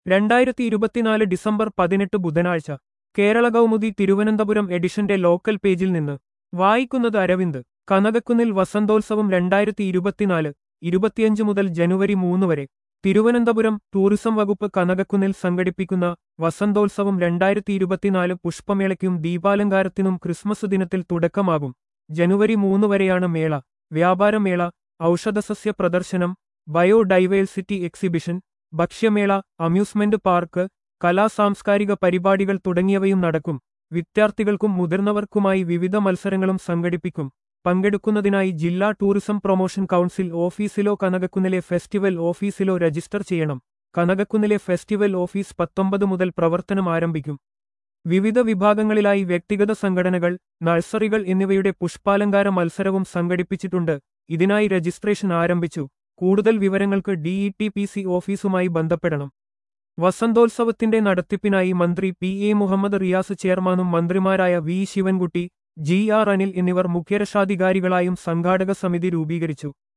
2024 December 18 ബുധനാഴ്ച കേരള കൗമുദി തിരുവനന്തപുരം എഡിഷന്റെ local പേജിൽ നിന്ന് വായിക്കുന്നത് അരവിന്ദ്. കനകക്കുന്നിൽ വസന്തോത്സവം 2024 25 മുതൽ ജനുവരി 3 വരെ. തിരുവനന്തപുരം ടൂറിസം വകുപ്പ് കനകക്കുന്നിൽ സംഘടിപ്പിക്കുന്ന വസന്തോത്സവം 2024 പുഷ്പമേളയ്ക്കും ദീപാലങ്കാരത്തിനും ക്രിസ്മസ് ദിനത്തിൽ തുടക്കമാകും. ജനുവരി 3 വരെയാണ് മേള. വ്യാപാരമേള, ഔഷധസസ്യ പ്രദർശനം, ബയോഡൈവേഴ്സിറ്റി എക്സിബിഷൻ, ഭക്ഷ്യമേള, അമ്യൂസ്മെന്റ് പാർക്ക്, കലാസാംസ്കാരിക പരിപാടികൾ തുടങ്ങിയവയും നടക്കും. വിദ്യാർത്ഥികൾക്കും മുതിർന്നവർക്കുമായി വിവിധ മത്സരങ്ങളും സംഘടിപ്പിക്കും. പങ്കെടുക്കുന്നതിനായി ജില്ലാ ടൂറിസം പ്രൊമോഷൻ കൗൺസിൽ ഓഫീസിലോ കനകക്കുന്നിലെ ഫെസ്റ്റിവൽ ഓഫീസിലോ രജിസ്റ്റർ ചെയ്യണം. കനകക്കുന്നിലെ ഫെസ്റ്റിവൽ ഓഫീസ് 19 മുതൽ പ്രവർത്തനം ആരംഭിക്കും. വിവിധ വിഭാഗങ്ങളിലായി വ്യക്തിഗത സംഘടനകൾ, നഴ്സറികൾ എന്നിവയുടെ പുഷ്പാലങ്കാര മത്സരവും സംഘടിപ്പിച്ചിട്ടുണ്ട്. ഇതിനായി രജിസ്ട്രേഷൻ ആരംഭിച്ചു. കൂടുതൽ വിവരങ്ങൾക്ക് DETPC ഓഫീസുമായി ബന്ധപ്പെടണം. വസന്തോത്സവത്തിന്റെ നടത്തിപ്പിനായി മന്ത്രി PA മുഹമ്മദ് റിയാസ് ചെയർമാനും മന്ത്രിമാരായ V ശിവൻകുട്ടി, GR അനിൽ എന്നിവർ മുഖ്യരക്ഷാധികാരികളായും സംഘാടക സമിതി രൂപീകരിച്ചു.